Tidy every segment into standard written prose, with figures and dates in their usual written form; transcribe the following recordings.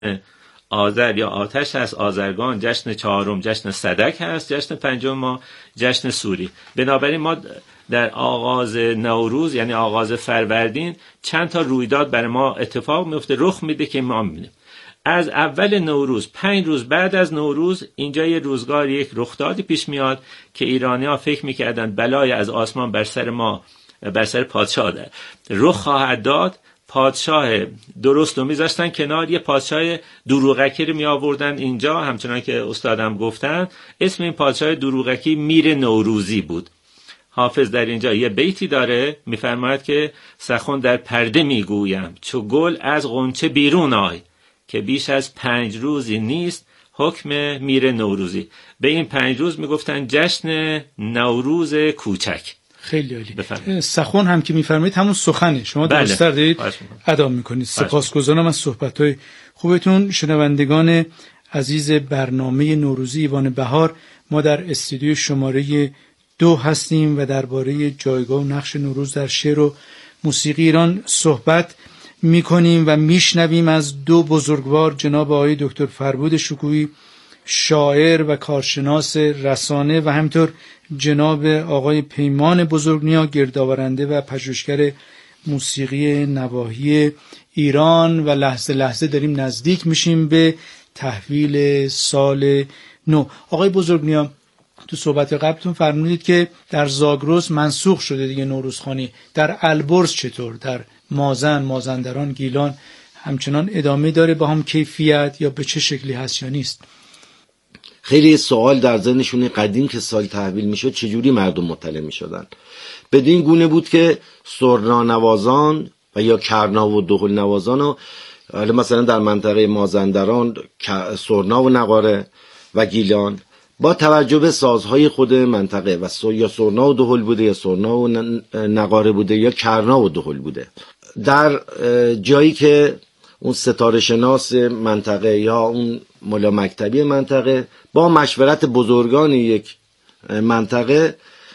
آذر یا آتش هست، آذرگان، جشن چهارم جشن صدک هست، جشن پنجم ما جشن سوری. بنابراین ما در آغاز نوروز یعنی آغاز فروردین چند تا رویداد برای ما اتفاق میفته، رخ میده که ما میبینیم. از اول نوروز 5 روز بعد از نوروز اینجا یه روزگار یک رخدادی پیش میاد که ایرانی‌ها فکر میکردن بلای از آسمان بر سر ما، بر سر پادشاه رخ خواهد داد. پادشاه درست رو میذاشتن کنار، یه پادشاه دروغکی رو می آوردن اینجا، همچنان که استادم گفتن اسم این پادشاه دروغکی میر نوروزی بود. حافظ در اینجا یه بیتی داره میفرماید که سخن در پرده میگویم چو گل از غنچه بیرون آی، که بیش از 5 روزی نیست حکم میر نوروزی. به این 5 روز میگفتن جشن نوروز کوچک. خیلی عالی. سخن هم که میفرمایید همون سخنه، شما درست‌تر دارید ادا میکنید. سپاسگزارم از صحبت‌های خوبتون. شنوندگان عزیز برنامه نوروزی ایوان بهار، ما در استودیو شماره 2 هستیم و درباره جایگاه و نقش نوروز در شعر و موسیقی ایران صحبت میکنیم و میشنویم از 2 بزرگوار، جناب آقای دکتر فربود شکوهی شاعر و کارشناس رسانه و همینطور جناب آقای پیمان بزرگنیا گردآورنده و پژوهشگر موسیقی نواحی ایران. و لحظه لحظه داریم نزدیک میشیم به تحویل سال نو. آقای بزرگنیا، تو صحبت قبلتون فرمودید که در زاگرس منسوخ شده دیگه نوروزخوانی. در البرز چطور؟ در مازندران، گیلان همچنان ادامه داره با هم کیفیت یا به چه شکلی هست یا نیست؟ خیلی سوال در ذهنشون قدیم که سال تحویل میشد چجوری مردم مطلع میشدن. بدین گونه بود که سرنا نوازان و یا کرنا و دهل نوازان و مثلا در منطقه مازندران سرنا و نقاره و گیلان با توجه به سازهای خود منطقه و یا سرنا و دهل بوده یا سرنا و نقاره بوده یا کرنا و دهل بوده، در جایی که اون ستاره شناس منطقه یا اون ملا مکتبی منطقه با مشورت بزرگان یک منطقه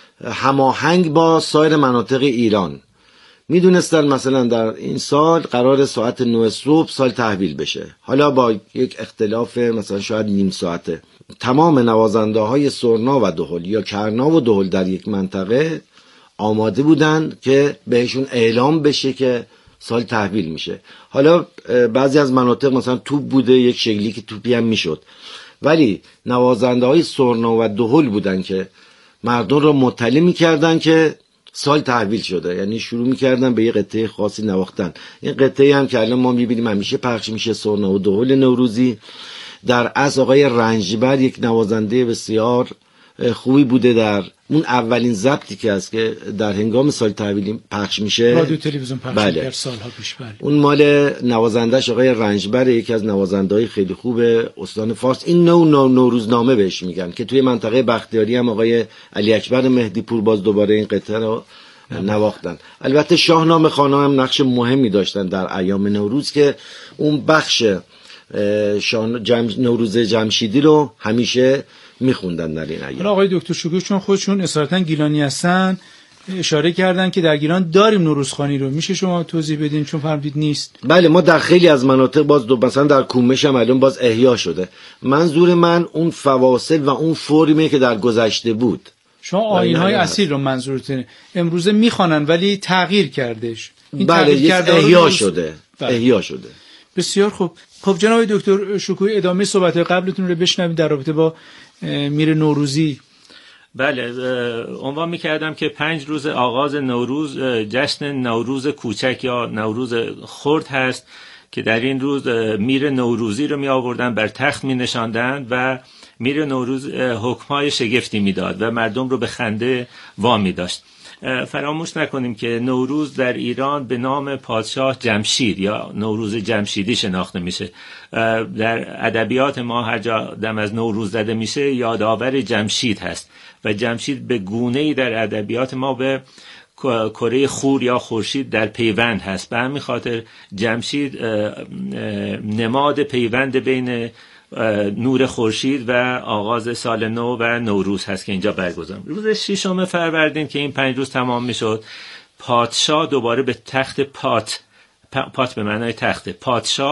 هماهنگ با سایر مناطق ایران میدونستن مثلا در این سال قرار ساعت 9 صبح سال تحویل بشه، حالا با یک اختلاف مثلا شاید نیم ساعته تمام نوازنده های سرنا و دهل یا کرنا و دهل در یک منطقه آماده بودن که بهشون اعلام بشه که سال تحویل میشه. حالا بعضی از مناطق مثلا توپ بوده، یک شکلی که توپی هم میشد، ولی نوازنده های سرنا و دهل بودن که مردم را مطلع میکردن که سال تحویل شده، یعنی شروع میکردن به یه قطعه خاصی نواختن. این قطعه هم که الان ما میبینیم همیشه پخش میشه، سرنا و دهل نوروزی. در اصل آقای رنجبر یک نوازنده بسیار خوبی بوده، در اون اولین ضبطی که هست که در هنگام سال تحویل پخش میشه رادیو تلویزیون پخش بله. در سالها پیش بله. اون مال نوازنده‌اش آقای رنجبر، یکی از نوازنده‌های خیلی خوب استان فارس. این نوروزنامه بهش میگن که توی منطقه بختیاری هم آقای علی اکبر مهدی پور باز دوباره این قطعه رو نواختن. البته شاهنامه خوانا هم نقش مهمی داشتن در ایام نوروز که اون بخش نوروز جمشیدی رو همیشه میخوندن در این ایام. آقای دکتر شکوهی چون خودشون اصالتا گیلانی هستن اشاره کردن که در گیلان داریم نوروزخوانی رو، میشه شما توضیح بدین چون فرمودید نیست؟ بله، ما در خیلی از مناطق باز مثلا در کومش هم الان باز احیا شده. منظور من اون فواصل و اون فرمی که در گذشته بود. شما آیین‌های اصیل رو منظورتونه، امروزه میخوانن ولی تغییر کردش. این بله، احیا شده. احیا شده. بسیار خوب. خب جناب دکتر شکوهی ادامه صحبت قبلتون رو بشنویم در رابطه با میر نوروزی. بله، عنوان می‌کردم که 5 روز آغاز نوروز جشن نوروز کوچک یا نوروز خرد هست که در این روز میر نوروزی رو می آوردن بر تخت می نشاندن و میر نوروز حکم‌های شگفتی میداد و مردم رو به خنده وامی داشت. فراموش نکنیم که نوروز در ایران به نام پادشاه جمشید یا نوروز جمشیدی شناخته میشه. در ادبیات ما هر جا دم از نوروز زده میشه یادآور جمشید هست و جمشید به گونه‌ای در ادبیات ما به کره خور یا خورشید در پیوند هست. به همین خاطر جمشید نماد پیوند بین نور خورشید و آغاز سال نو و نوروز هست که اینجا برگزار. روز 6 فروردین که این 5 روز تمام میشد، پادشاه دوباره به تخت پات به معنای تخت، پادشاه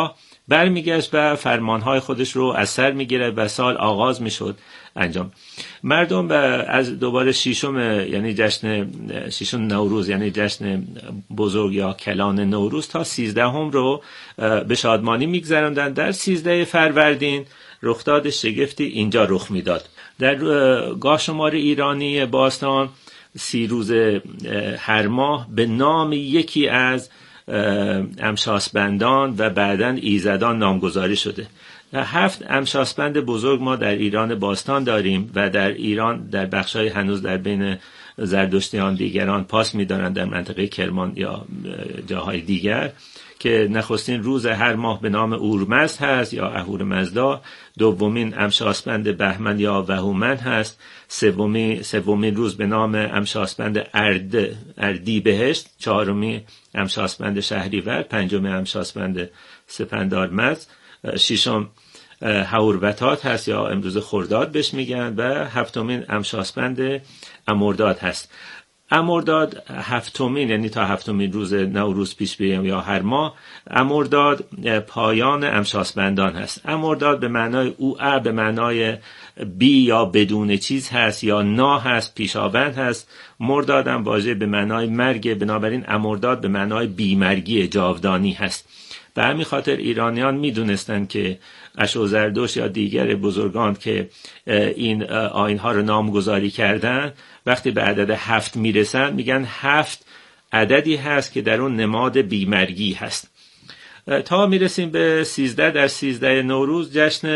برمیگشت و فرمانهای خودش رو از سر میگرفت و سال آغاز میشد انجام. مردم از دوباره یعنی جشن ششم نوروز، یعنی جشن بزرگ یا کلان نوروز، تا 13 رو به شادمانی میگذراندن. در 13 فروردین رخداد شگفتی اینجا رخ میداد. در گاه شمار ایرانی باستان 30 روز هر ماه به نام یکی از امشاسپندان و بعداً ایزدان نامگذاری شده. 7 امشاسپند بزرگ ما در ایران باستان داریم و در ایران در بخشای هنوز در بین زردشتیان دیگران پاس می‌دارند در منطقه کرمان یا جاهای دیگر، که نخستین روز هر ماه به نام اورمزد هست یا اهورمزدا، دومین امشاسپند بهمن یا وهومن هست، سومین روز به نام امشاسپند اردیبهشت، چهارمی امشاسپند شهریور، پنجم امشاسپند سپندارمزد، ششم هوربتات هست یا امروز خرداد بهش میگن، و هفتمین امشاسپند امرداد هست. امرداد هفتمین، یعنی تا هفتمین روز نوروز پیش بیایم یا هر ماه، امرداد پایان امشاسپندان هست. امرداد به معنای اوعه، به معنای بی یا بدون چیز هست، یا نا هست، پیشاوند هست. مرداد هم واژه به معنای مرگ، بنابراین امرداد به معنای بیمرگی، جاودانی هست. به همین خاطر ایرانیان میدونستن که اشوزردوش یا دیگر بزرگان که این آیین‌ها رو نامگذاری کردن، وقتی به عدد 7 میرسن میگن 7 عددی هست که در اون نماد بیمرگی هست. تا میرسیم به 13. در 13 نوروز جشن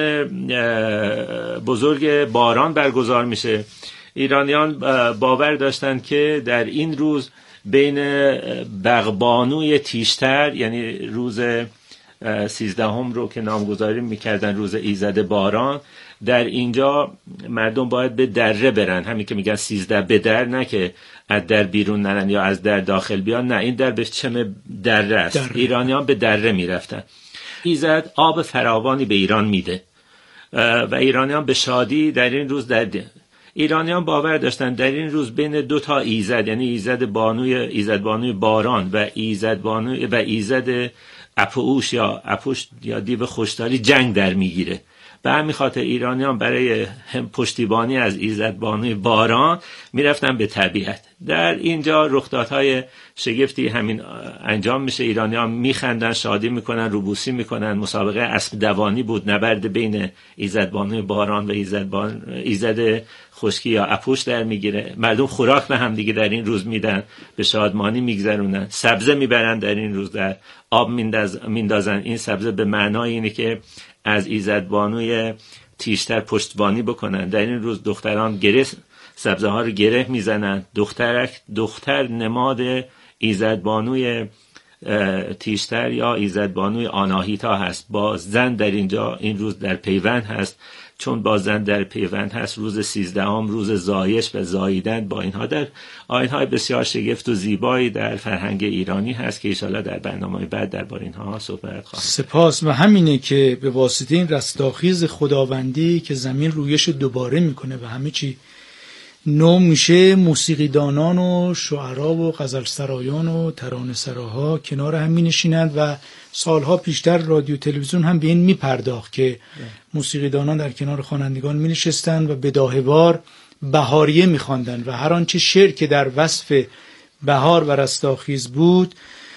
بزرگ باران برگزار میشه. ایرانیان باور داشتن که در این روز بین بغبانوی تیشتر، یعنی روز 13 رو که نامگذاری میکردن روز ایزد باران، در اینجا مردم باید به دره برن. همین که میگن 13 به در، نه که از در بیرون نرن یا از در داخل بیان، نه، این در به چم دره است. ایرانیان به دره میرفتن. ایزد آب فراوانی به ایران میده و ایرانیان به شادی در این روز ایرانیان باور داشتن در این روز بین دو تا ایزد، یعنی ایزد بانوی باران و ایزد اپوش یا دیو خوشتاری جنگ در میگیره. به همین خاطر ایرانیان برای پشتیبانی از ایزد بانوی باران میرفتن به طبیعت. در اینجا رخدادهای شگفتی همین انجام میشه. ایرانیان میخندن، شادی میکنن، روبوسی میکنن. مسابقه اسب دوانی بود، نبرد بین ایزد بانوی باران و ایزد خشکی یا اپوش در میگیره. مردم خوراک به هم دیگه در این روز میدن، به شادمانی میگذرونن. سبزه میبرن در این روز، در آب میندازن. این سبزه به معنای اینه که از ایزدبانوی تیشتر پشتبانی بکنن. در این روز دختران سبزه ها رو گره میزنن. دختر نماد ایزدبانوی تیشتر یا ایزدبانوی آناهیتا هست. با زن در اینجا این روز در پیوند هست. چون با زن در پیوند هست، روز 13 روز زایش و زاییدن با اینها در آیین‌های بسیار شگفت و زیبایی در فرهنگ ایرانی هست که انشاءالله در برنامه بعد درباره اینها صحبت خواهیم. سپاس. و همینه که به واسطه این رستاخیز خداوندی که زمین رویش دوباره میکنه و همه چی نو میشه، موسیقیدانان و شعرا و غزلسرایان و ترانه‌سراها کنار هم می‌نشینند و سالها پیشتر رادیو تلویزیون هم به این میپرداخت که موسیقیدانان در کنار خوانندگان می‌نشستند و بداهه‌وار بهاریه می‌خواندند و هر آنچه شعر که در وصف بهار و رستاخیز بود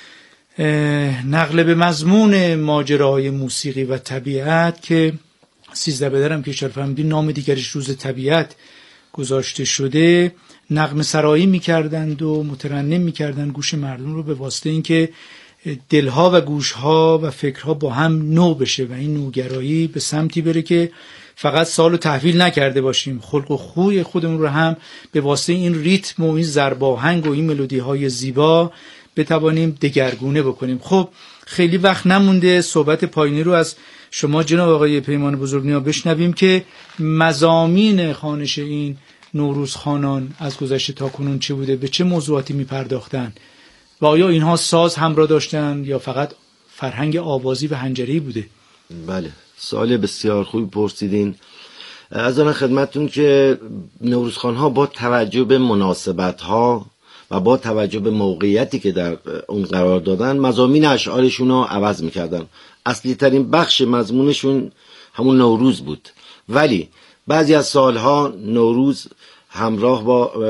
نقل به مضمون ماجرای موسیقی و طبیعت، که 13 بدرم که اشاره فرمودین نام دیگرش روز طبیعت گذاشته شده، نغمه سرایی می‌کردند و مترنم می‌کردند گوش مردم رو، به واسطه اینکه دلها و گوشها و فکرها با هم نو بشه و این نوگرایی به سمتی بره که فقط سالو تحویل نکرده باشیم، خلق و خوی خودمون رو هم به واسطه این ریتم و این ضرباهنگ و این ملودی‌های زیبا بتوانیم دگرگونه بکنیم. خب خیلی وقت نمونده صحبت پایانی رو از شما جناب آقای پیمان بزرگنیا بشنویم که مضامین خوانش این نوروزخوانان از گذشته تا کنون چه بوده، به چه موضوعاتی می‌پرداختن و آیا اینها ساز همراه داشتن یا فقط فرهنگ آوازی و حنجری بوده؟ بله، سوال بسیار خوبی پرسیدین. از آن خدمتتون که نوروزخوان‌ها با توجه به مناسبت‌ها و با توجه به موقعیتی که در اون قرار دادن مضامین اشعارشون رو عوض میکردن. اصلی ترین بخش مضمونشون همون نوروز بود، ولی بعضی از سالها نوروز همراه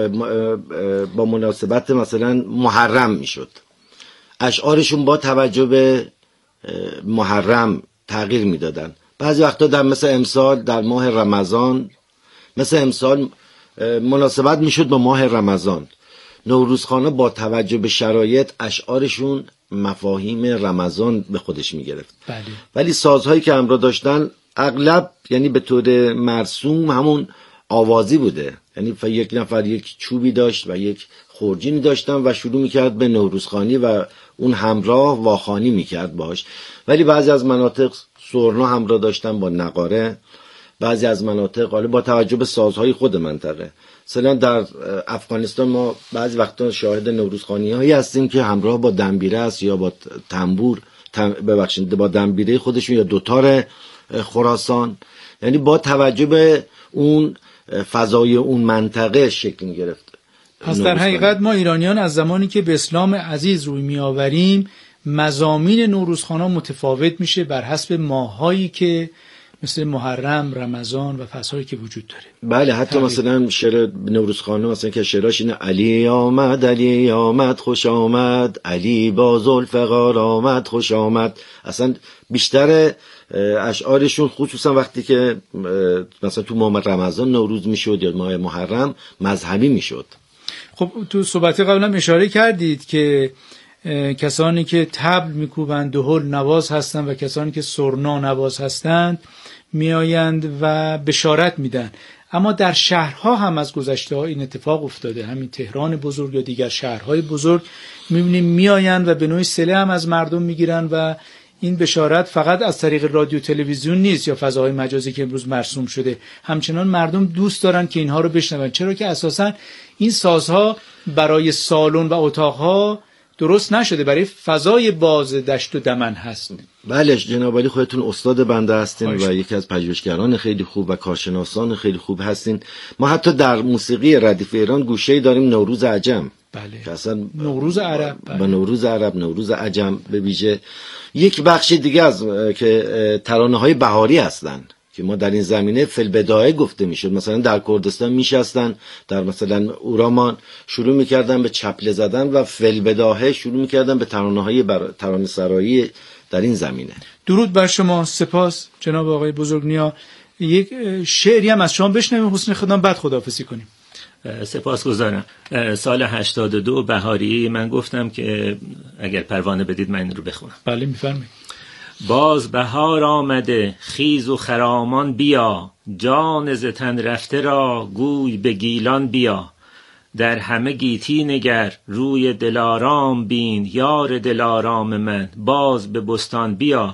با مناسبت مثلا محرم میشد. اشعارشون با توجه به محرم تغییر میدادن. بعضی وقتا در مثل امسال در ماه رمضان، مثل امسال مناسبت میشد با ماه رمضان، نوروزخوانا با توجه به شرایط اشعارشون مفاهیم رمضان به خودش میگرفت. ولی سازهایی که همراه داشتن اغلب یعنی به طور مرسوم همون آوازی بوده، یعنی یک نفر یک چوبی داشت و یک خورجینی داشتن و شروع میکرد به نوروزخوانی و اون همراه واخوانی میکرد باش. ولی بعضی از مناطق سرنا همراه داشتن با نقاره، بعضی از مناطق با توجه به سازهای خود منطقه. مثلا در افغانستان ما بعضی وقتا شاهد نوروزخوانی هایی هستیم که همراه با دنبیره است یا با تنبور، با دنبیره خودشون یا دوتار خراسان، یعنی با توجه به اون فضای اون منطقه شکل می‌گرفت. پس در حقیقت ما ایرانیان از زمانی که به اسلام عزیز روی می‌آوریم مضامین نوروزخوانا متفاوت میشه بر حسب ماهایی که مثل محرم، رمضان و فصل‌هایی که وجود داره. بله، حتی مثلا شعر نوروزخوانا مثلا که شعراش اینه: علی آمد خوش آمد، علی با ذوالفقار آمد خوش آمد. اصلا بیشتر اشعارشون خصوصا وقتی که مثلا تو ماه رمضان نوروز میشد یا ماه محرم مذهبی میشد. خب تو صحبت قبلا اشاره کردید که کسانی که طبل میکوبند، دهل نواز هستند و کسانی که سرنا نواز هستند میآیند و بشارت میدن. اما در شهرها هم از گذشته ها این اتفاق افتاده، همین تهران بزرگ یا دیگر شهرهای بزرگ میبینیم میآیند و به نوعی صله هم از مردم میگیرن و این بشارت فقط از طریق رادیو تلویزیون نیست یا فضاهای مجازی که امروز مرسوم شده، همچنان مردم دوست دارن که اینها رو بشنون، چرا که اساساً این سازها برای سالن و اتاقها درست نشده، برای فضای باز دشت و دمن هست. بله جناب علی، خودتون استاد بنده هستین و یکی از پژوهشگران خیلی خوب و کارشناسان خیلی خوب هستین. ما حتی در موسیقی ردیف ایران گوشه‌ای داریم نوروز عجم. بله. اصلا نوروز عرب. بله. نوروز عرب، نوروز عجم به ویژه. یک بخش دیگه از که ترانه‌های بهاری هستن که ما در این زمینه فلبدایه گفته میشد. مثلا در کردستان میشستن، در مثلا اورامان شروع میکردن به چپله زدن و فلبدایه شروع میکردن به ترانه‌های ترانه سرایی در این زمینه. درود بر شما. سپاس جناب آقای بزرگنیا. یک شعری هم از شما بشنویم حسن خدام، بعد خداحافظی کنیم. سپاسگزارم. سال 82 بهاری من گفتم که اگر پروانه بدید من این رو بخونم. بله میفرمایید. باز بهار آمده خیز و خرامان بیا، جان ز تن رفته را گوی به گیلان بیا. در همه گیتی نگر روی دلارام بین، یار دلارام من باز به بستان بیا.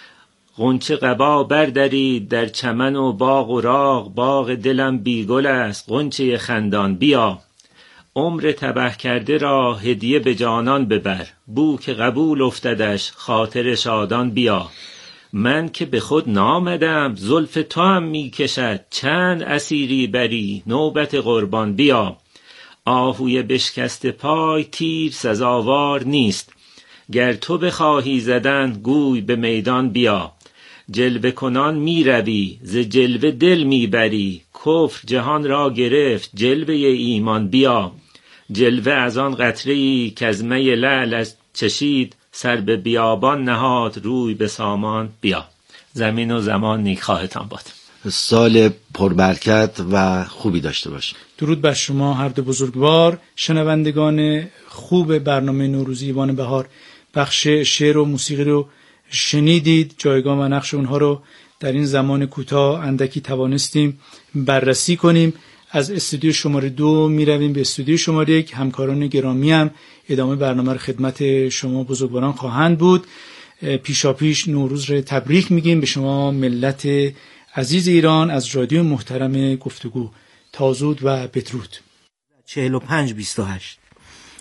غنچه قبا بردرید در چمن و باغ و راغ، باغ دلم بی گل است غنچه خندان بیا. عمر تبه کرده را هدیه به جانان ببر، بو که قبول افتدش خاطر شادان بیا. من که به خود نامدم زلف تو هم می کشد، چند اسیری بری نوبت قربان بیا. آهوی بشکست پای تیر سزاوار نیست، گر تو بخواهی زدن گوی به میدان بیا. جلوه کنان می روی ز جلوه دل می بری، کفر جهان را گرفت جلوه ایمان بیا. جلوه از آن قطره‌ای که از می لعل چشید، سر به بیابان نهاد روی به سامان بیا. زمین و زمان نیکخواهتان باد. سال پربرکت و خوبی داشته باشید. درود بر شما هر دو بزرگوار. شنوندگان خوب برنامه نوروزی ایوان بهار، بخش شعر و موسیقی رو شنیدید. جایگاه و نقش اونها رو در این زمان کوتاه اندکی توانستیم بررسی کنیم. از استودیو شماره 2 می رویم به استودیو شماره 1. همکاران گرامی هم ادامه برنامه رو خدمت شما بزرگواران خواهند بود. پیشاپیش نوروز رو تبریک میگیم به شما ملت عزیز ایران از رادیو محترم گفتگو. تا زود و بدرود. 4528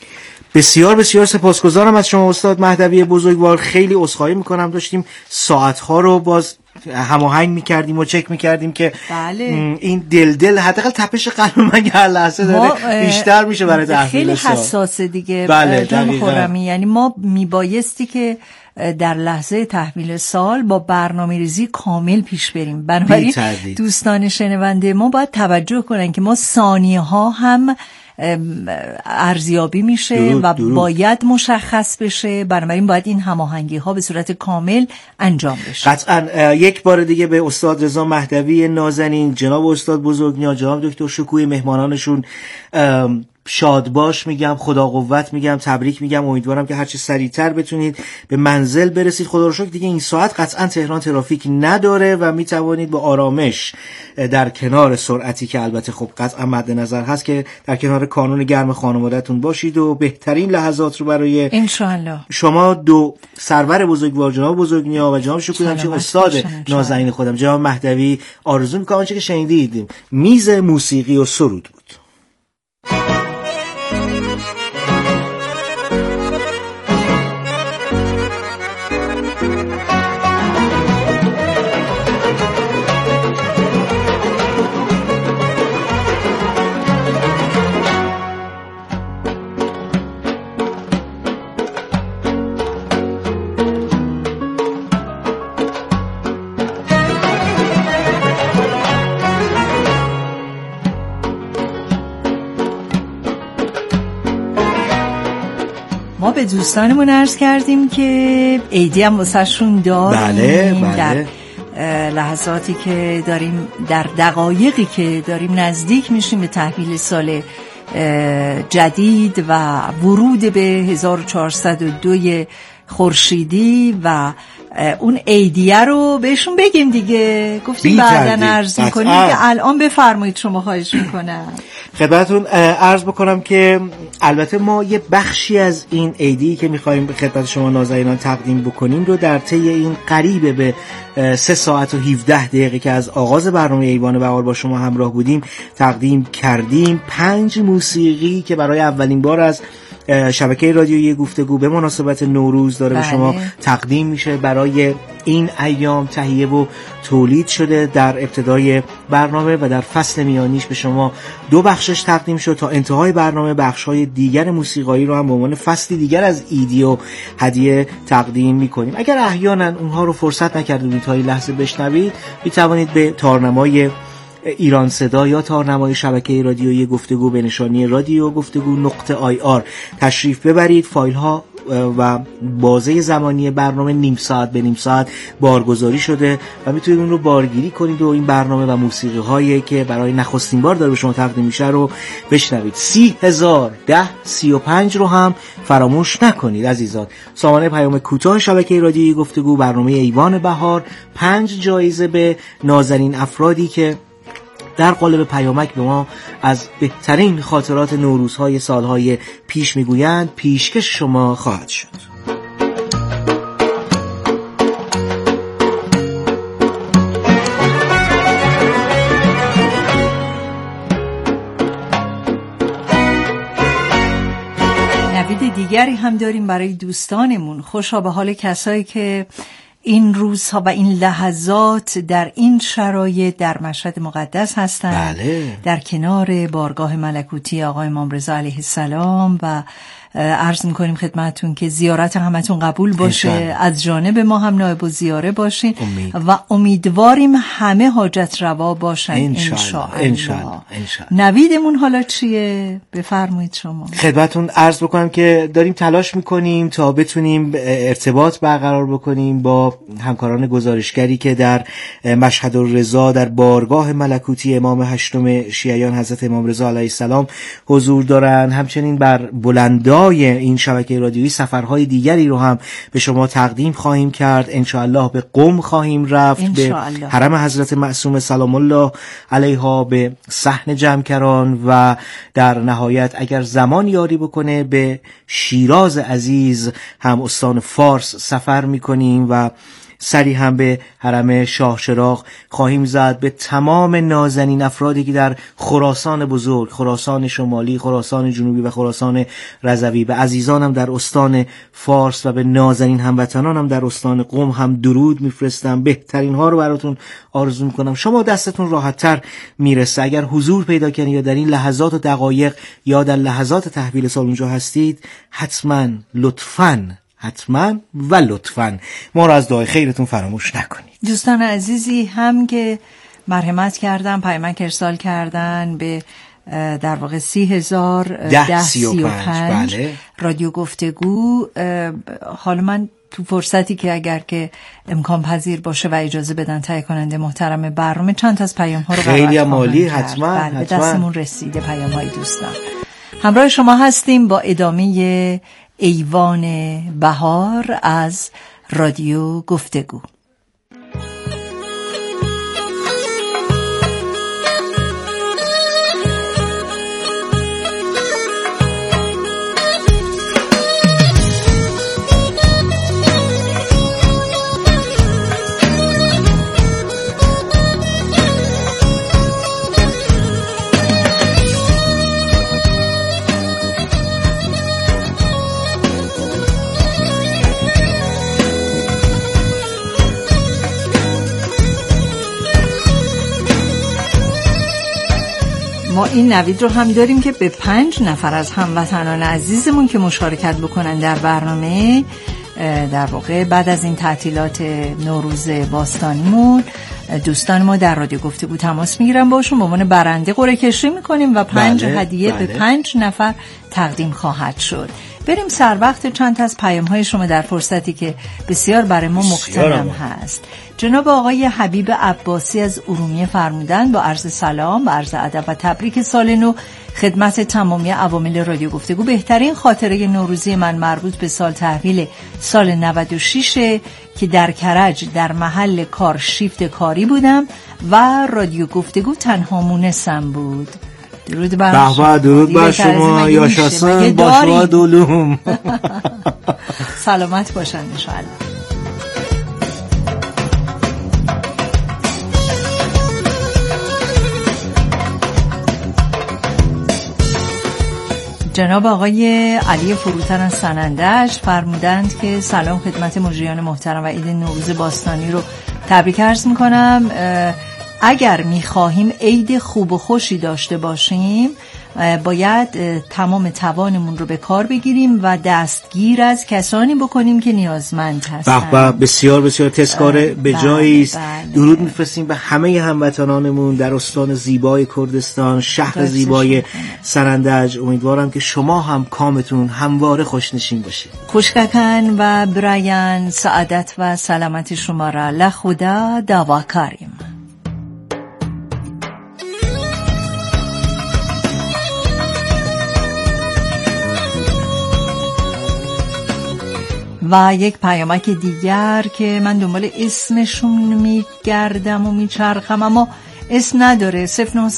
بسیار بسیار سپاسگزارم از شما استاد مهدوی بزرگوار. خیلی عذرخواهی میکنم داشتیم ساعتها رو باز هماهنگ میکردیم و چک میکردیم که بله. این دل حداقل تپش قلب من هر لحظه داره بیشتر میشه برای تحویل سال. خیلی حساسه دیگه. بله جان خرمی، یعنی ما میبایستی که در لحظه تحویل سال با برنامه‌ریزی کامل پیش بریم. بنابراین دوستان شنونده ما باید توجه کنن که ما ثانیه ها هم ارزیابی میشه و باید مشخص بشه. بنابراین باید این هماهنگی ها به صورت کامل انجام بشه. قطعا. یک بار دیگه به استاد رضا مهدوی نازنین، جناب استاد بزرگنیا، جناب دکتر شکوهی، مهمانانشون شاد باش میگم، خدا قوت میگم، تبریک میگم. امیدوارم که هرچه سریعتر بتونید به منزل برسید. خدا رو شکر دیگه این ساعت قطعا تهران ترافیک نداره و میتوانید با آرامش در کنار سرعتی که البته خب قطعا مد نظر هست که در کنار کانون گرم خانواده‌تون باشید و بهترین لحظات رو برای انشالله شما دو سرور بزرگوار، جناب بزرگنیا و جناب شکوهی، که استاد نازنین خودم جناب مهدوی، آرزو میکنم آنچه که شنیدید میز موسیقی و سرود بود. ما به دوستانمون عرض کردیم که عیدی هم واسهشون داریم. بله. در لحظاتی که داریم، در دقایقی که داریم نزدیک میشیم به تحویل سال جدید و ورود به 1402 خورشیدی و اون عیدیه رو بهشون بگیم دیگه. گفتیم بعداً عرض میکنیم که الان بفرمایید شما، خواهش میکنم. خدمتتون عرض بکنم که البته ما یه بخشی از این عیدی که میخوایم به خدمت شما نازنینان تقدیم بکنیم رو در طی این قریب به 3 ساعت و 17 دقیقه که از آغاز برنامه ایوان بهار با شما همراه بودیم تقدیم کردیم. 5 موسیقی که برای اولین بار از شبکه رادیویی گفتگو به مناسبت نوروز داره به شما تقدیم میشه. برای این ایام تهیه و تولید شده. در ابتدای برنامه و در فصل میانیش به شما 2 بخشش تقدیم شد. تا انتهای برنامه بخش‌های دیگر موسیقایی رو هم به عنوان فصلی دیگر از ایدی و هدیه تقدیم میکنیم. اگر احیانا اونها رو فرصت نکردید تا این لحظه بشنوید، میتوانید به تارنمای ایران صدا یا تارنمای شبکه رادیویی گفتگو به نشانی رادیو گفتگو .ir تشریف ببرید. فایل ها و بازه زمانی برنامه نیم ساعت به نیم ساعت بارگذاری شده و میتونید اون رو بارگیری کنید و این برنامه و موسیقی هایی که برای نخستین بار داره به شما تقدیم میشه رو بشنوید. 30,035 رو هم فراموش نکنید عزیزان. سامانه پیام کوتاه شبکه رادیویی گفتگو برنامه ایوان بهار 5 جایزه به نازنین افرادی که در قالب پیامک به ما از بهترین خاطرات نوروزهای سالهای پیش میگویند پیشکش شما خواهد شد. نوید دیگری هم داریم برای دوستانمون. خوشا به حال کسایی که این روزها و این لحظات در این شرایط در مشهد مقدس هستند. بله. در کنار بارگاه ملکوتی آقای امام رضا علیه السلام و عرض میکنیم خدمتون که زیارت همتون قبول باشه. از جانب ما هم نایب الزیاره باشین و امیدواریم همه حاجت روا باشن انشاءالله. نویدمون حالا چیه؟ بفرمایید شما. خدمتون عرض بکنم که داریم تلاش میکنیم تا بتونیم ارتباط برقرار بکنیم با همکاران گزارشگری که در مشهد الرضا در بارگاه ملکوتی امام هشتم شیعیان حضرت امام رضا علیه السلام حضور دارن. همچنین بر بلندای این شبکه رادیویی سفرهای دیگری رو هم به شما تقدیم خواهیم کرد. انشاءالله به قم خواهیم رفت، به حرم حضرت معصومه سلام الله علیها، به صحن جمکران و در نهایت اگر زمان یاری بکنه به شیراز عزیز هم استان فارس سفر میکنیم و سری هم به حرم شاه چراغ خواهیم زد، به تمام نازنین افرادی که در خراسان بزرگ، خراسان شمالی، خراسان جنوبی و خراسان رضوی، به عزیزانم در استان فارس و به نازنین هموطنانم در استان قم هم درود میفرستم. بهترین ها رو براتون آرزو میکنم. شما دستتون راحت‌تر میرسه اگر حضور پیدا کنید یا در این لحظات و دقایق یا در لحظات تحویل سال اونجا هستید، حتما لطفاً ما رو از دعای خیرتون فراموش نکنید. دوستان عزیزی هم که مرحمت کردن، پیامک ارسال کردن به در واقع 30,1035 بله. رادیو گفتگو. حالا من تو فرصتی که اگر که امکان پذیر باشه و اجازه بدن تهیه کننده محترم برنامه چند تا از پیام ها رو خیلی مالی حتما به دستمون رسیده پیام های دوستان. همراه شما هستیم با ادامه ایوان بهار از رادیو گفتگو. ما این نوید رو هم داریم که به 5 نفر از هموطنان عزیزمون که مشارکت بکنن در برنامه، در واقع بعد از این تعطیلات نوروز باستانیمون، دوستان ما در رادیو گفتگو تماس میگیرن باشون، به عنوان برنده قرعه کشی میکنیم و 5 هدیه به 5 نفر تقدیم خواهد شد. بریم سر وقت چند تا از پیام های شما در فرصتی که بسیار برای ما مغتنم هست. جناب آقای حبیب عباسی از ارومیه فرمودن با عرض سلام و عرض ادب و تبریک سال نو خدمت تمامی عوامل رادیو گفتگو. بهترین خاطره نوروزی من مربوط به سال تحویل سال 96 که در کرج در محل کار شیفت کاری بودم و رادیو گفتگو تنها مونسم بود. درود بر شما. درود بر شما یا شاسن باشواد علوم. سلامت باشن انشاءالله. جناب آقای علی فروتن از سنندج فرمودند که سلام خدمت مجریان محترم و عید نوروز باستانی رو تبریک عرض میکنم. اگر میخواهیم عید خوب و خوشی داشته باشیم باید تمام توانمون رو به کار بگیریم و دستگیر از کسانی بکنیم که نیازمند هستند. بسیار بسیار تذکار به جایی است. درود میفرستیم به همه هموطنانمون در استان زیبای کردستان، شهر زیبای سنندج. امیدوارم که شما هم کامتون همواره خوشنشین باشه. خوشککن و براین سعادت و سلامت شما را لخدا دعوا کاریم. و یک پیامک دیگر که من دنبال اسمشون میگردم و میچرخم اما اسم نداره.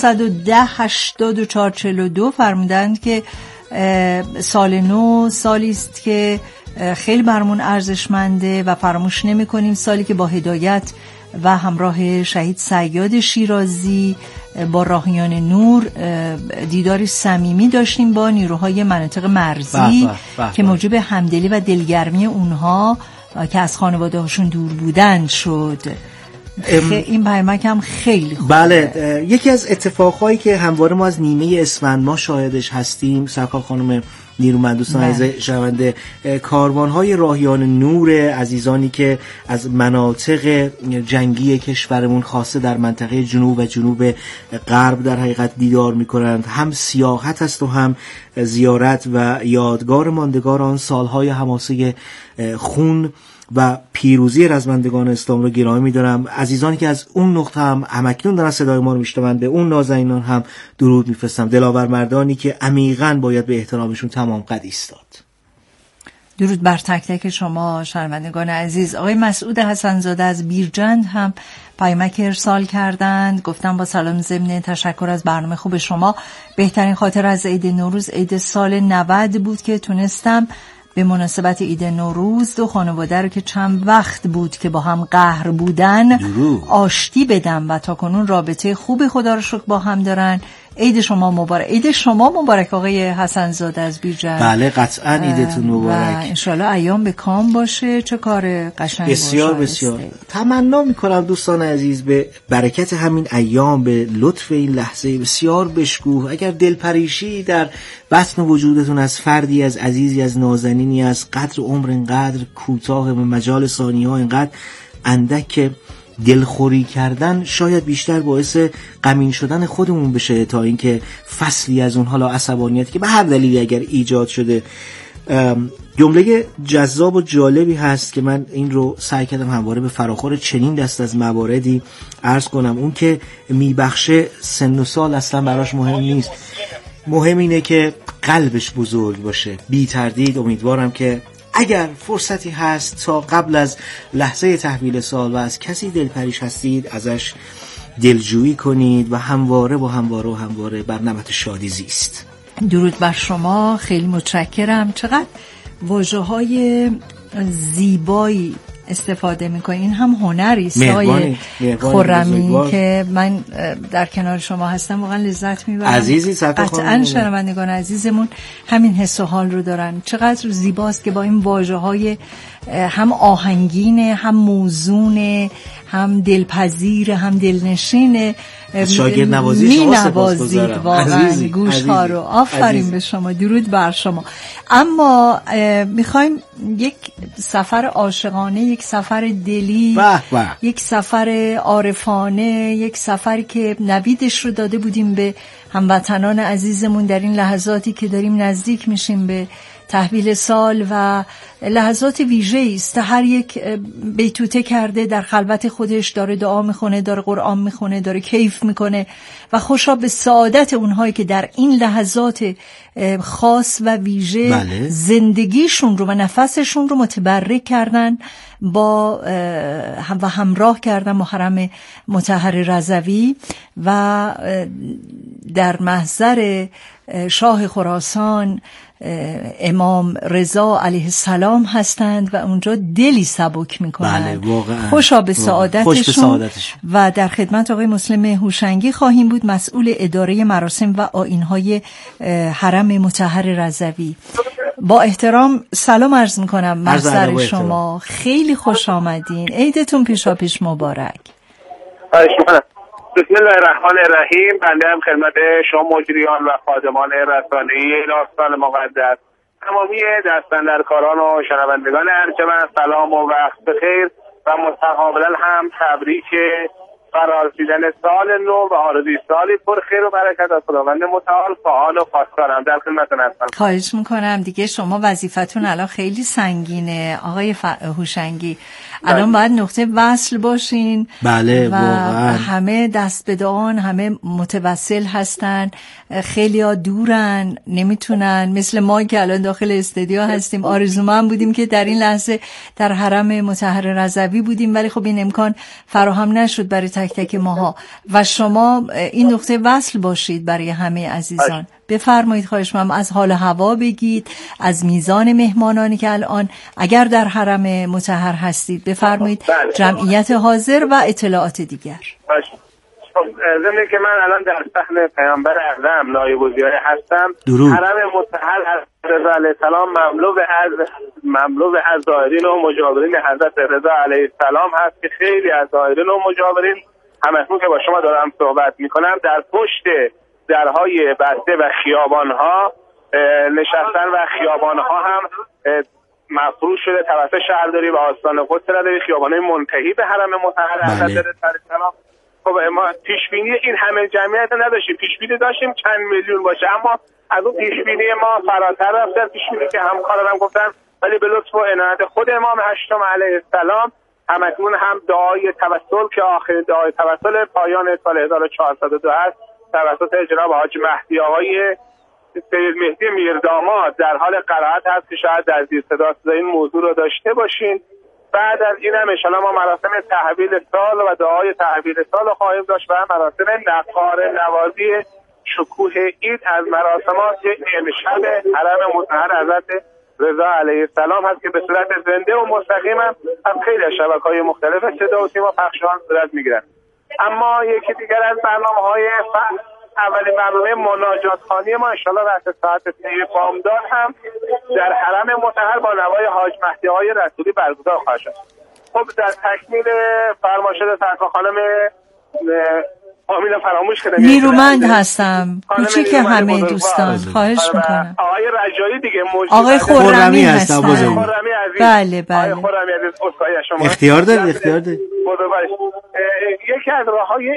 0910-8442 فرمودند که سال نو سالی است که خیلی برامون ارزشمنده و فراموش نمی کنیم. سالی که با هدایت و همراه شهید صیاد شیرازی با راهیان نور دیداری صمیمی داشتیم با نیروهای مناطق مرزی که موجب همدلی و دلگرمی اونها که از خانواده هاشون دور بودن شد. این پیامک هم خیلی خوبه. بله، یکی از اتفاقهایی که همواره ما از نیمه اسفند ما شاهدش هستیم، سرکار خانم نیرومند، دوستان عزیز شنونده، کاروان‌های راهیان نور عزیزانی که از مناطق جنگی کشورمون خاصه در منطقه جنوب و جنوب غرب در حقیقت دیدار می‌کنند، هم سیاحت است و هم زیارت و یادگار ماندگار آن سالهای حماسه خون و پیروزی رزمندگان اسلام رو گرامی می‌دارم. عزیزانی که از اون نقطه هم همکنون دارن صدای ما رو میشنوند، به اون نازنینان هم درود میفرستم. دلاور مردانی که عمیقاً باید به احترامشون تمام قد ایستاد. درود بر تک تک شما شنوندگان عزیز. آقای مسعود حسنزاده از بیرجند هم پیامک ارسال کردند، گفتم با سلام ضمن تشکر از برنامه خوب شما. بهترین خاطر از عید نوروز عید سال 90 بود که تونستم به مناسبت عید نوروز 2 خانواده رو که چند وقت بود که با هم قهر بودن آشتی بدم و تا کنون رابطه خوب خدا رو شکر با هم دارن. عید شما مبارک. عید شما مبارک آقای حسن زاده از بیرجند. بله قطعا عیدتون مبارک. انشالله ایام به کام باشه. چه کار قشنگ بسیار بسیار. تمنا میکنم دوستان عزیز به برکت همین ایام، به لطف این لحظه بسیار بشکوه، اگر دلپریشی در بطن وجودتون از فردی، از عزیزی، از نازنینی، از قدر عمر اینقدر کوتاه و مجال ثانیه‌ها اینقدر اندک که دلخوری کردن شاید بیشتر باعث غمین شدن خودمون بشه تا اینکه فصلی از اون حالا عصبانیت که به هر دلیلی اگر ایجاد شده. جمله جذاب و جالبی هست که من این رو سعی کردم همواره به فراخور چنین دست از مواردی عرض کنم. اون که میبخشه سن و سال اصلا براش مهم نیست، مهم اینه که قلبش بزرگ باشه. بی تردید امیدوارم که اگر فرصتی هست تا قبل از لحظه تحویل سال و از کسی دلپریش هستید ازش دلجویی کنید و همواره بر نمط شادی زیست. درود بر شما، خیلی متشکرم. چقدر واژه‌های زیبایی استفاده میکنین. این هم هنری است آقای خرمی که من در کنار شما هستم واقعا لذت میبرم. عزیزی قطعا شنوندگان عزیزمون همین حس و حال رو دارن. چقدر زیباست که با این واژه‌های هم آهنگین، هم موزون، هم دلپذیر، هم دلنشین شاگرد نوازی شما نوازید واقعا گوش ها رو. آفرین به شما، درود بر شما. اما میخوایم یک سفر عاشقانه، یک سفر دلی، یک سفر عارفانه، یک سفری که نویدش رو داده بودیم به هموطنان عزیزمون در این لحظاتی که داریم نزدیک میشیم به تحویل سال و لحظات ویژه‌ای است. هر یک بیتوته کرده در خلوت خودش، داره دعا میخونه، داره قرآن میخونه، داره کیف میکنه و خوشا به سعادت اونهایی که در این لحظات خاص و ویژه زندگیشون رو و نفسشون رو متبرک کردن با و همراه کردن با حرم مطهر رضوی و در محضر شاه خراسان امام رضا علیه السلام هستند و اونجا دلی سبک میکنند. خوشا به سعادتشون. و در خدمت آقای مسلم هوشنگی خواهیم بود، مسئول اداره مراسم و آیین‌های حرم مطهر رضوی. با احترام سلام عرض میکنم محضر شما. خیلی خوش آمدین. عیدتون پیشاپیش مبارک. بسم الله الرحمن الرحیم. بنده هم خدمت شما مجریان و خادمان رسانه‌ای این آستان مقدس، تمامی دستاندرکاران و شنوندگان ارجمند سلام و وقت بخیر و متقابلا هم تبریک فرارسیدن سال نو و آرزوی سالی پر خیر و برکت از خداوند متعال فعال و خواستارم. در خدمتتون هستم. خواهش میکنم. دیگه شما وظیفتون الان خیلی سنگینه آقای هوشنگی. الان باید نقطه وصل باشین. بله و واقعا همه دست به دعان، همه متوسل هستن، خیلی ها دورن نمیتونن، مثل ما که الان داخل استودیو هستیم. آرزومند بودیم که در این لحظه در حرم مطهر رضوی بودیم ولی خب این امکان فراهم نشد برای تک تک ماها و شما این نقطه وصل باشید برای همه عزیزان. بفرمایید. خواهش می‌کنم از حال هوا بگید، از میزان مهمانانی که الان اگر در حرم مطهر هستید بفرمایید، جمعیت حاضر و اطلاعات دیگر. ضمن که من الان در صحن پیامبر اعظم نایب الوزرا هستم. حرم مطهر رضا علیه السلام مملو از زائرین و مجاورین حضرت رضا علیه السلام هست که خیلی از زائرین و مجاورین همکنون که با شما دارم صحبت میکنم در پشت درهای بسته و خیابانها نشستن و خیابانها هم مفروش شده توسط شهرداری و آستان قدس نداری، خیابانهای منتهی به حرم مطهر حضرت السلام. خب ما پیش بینی این همه جمعیت نداشتیم، پیش بینی داشتیم چند میلیون باشه، اما از اون پیش بینی ما فراتر رفتن. پیش بینی که همکارانم گفتن، ولی به لطف و عنایت خود امام هشتم علیه السلام همکنون هم دعای توسل که آخرین دعای توسل پایان سال 1402 است توسط جناب حاج مهدی آقای سید مهدی میرداماد در حال قرائت هست که شاید در زیر صدا این موضوع رو داشته باشین. بعد از این هم انشاءالله ما مراسم تحویل سال و دعای تحویل سال رو خواهیم داشت و مراسم نقار نوازی شکوه عید از مراسمات امشب حرم مطهر حضرت رضا علیه السلام هست که به صورت زنده و مستقیم هم از خیلی از شبکه‌های مختلف صدا و سیما پخشان صورت میگیرن. اما یکی دیگر از برنامه‌های اولین برنامه مناجات خوانی ما انشالله بعد ساعت 3 بامداد هم در حرم مطهر با نوای حاج مهدی‌های رسولی برگزار خواهد شد. خب در تکمیل فرمایشات سرکار خانم آمین فراموش کردم، نیرومند هستم کوچیک همه دوستان، خواهش میکنم. آقای رجایی دیگه آقای خرمی هستم. بله بله. آقای خرمی عزیز اختیار دارید. یکی از راه‌های